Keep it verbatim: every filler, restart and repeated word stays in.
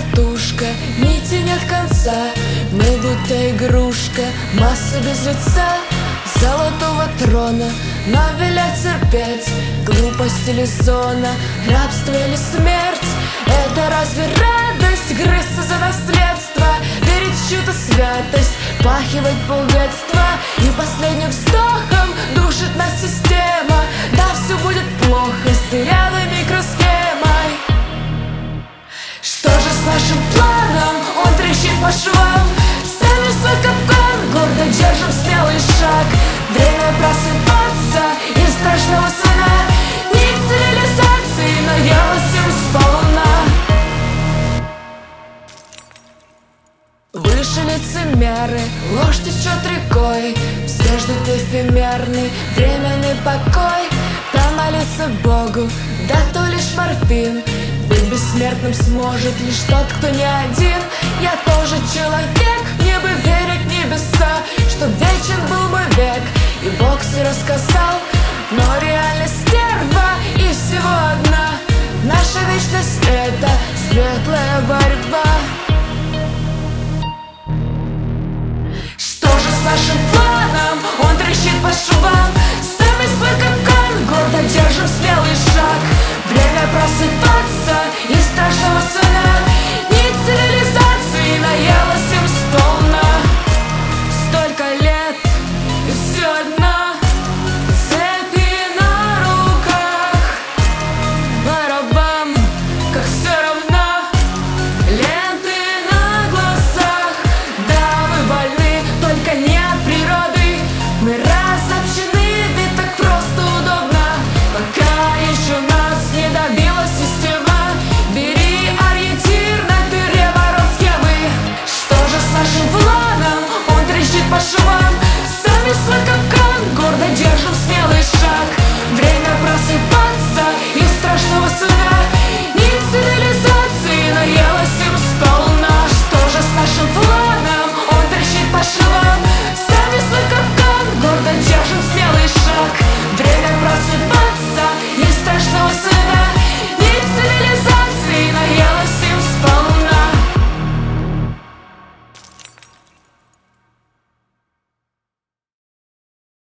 катушка, нити нет конца. Мы будто игрушка, масса без лица. Золотого трона, но велят терпеть. Глупость или зона, рабство или смерть. Это разве радость, грызться за наследство, верить в чью-то святость, пахивать полдетства. И последним вздохом душит нас система. Да, все будет плохо с дырявой микросхемой. Что же с нашим планом? Он трещит по швам. Сами свой капкан, гордо держим смелый шаг. Время просыпаться из страшного сна. Нет цивилизации, наелась им сполна. Выше лицемеры, ложь течет рекой. Все ждут эфемерный, временный покой. Помолиться Богу, да то лишь морфин. Быть бессмертным сможет лишь тот, кто не один. Я тоже человек, мне бы верить в небеса, что вечен был мой век, и Бог все рассказал. Но реальность стерва и всего одна. Наша вечность — это светлая борьба. Что же с нашим планом? Он трещит по швам. Сами свой капкан, гордо держим смелый шаг. Время просыпаться из страшного сна.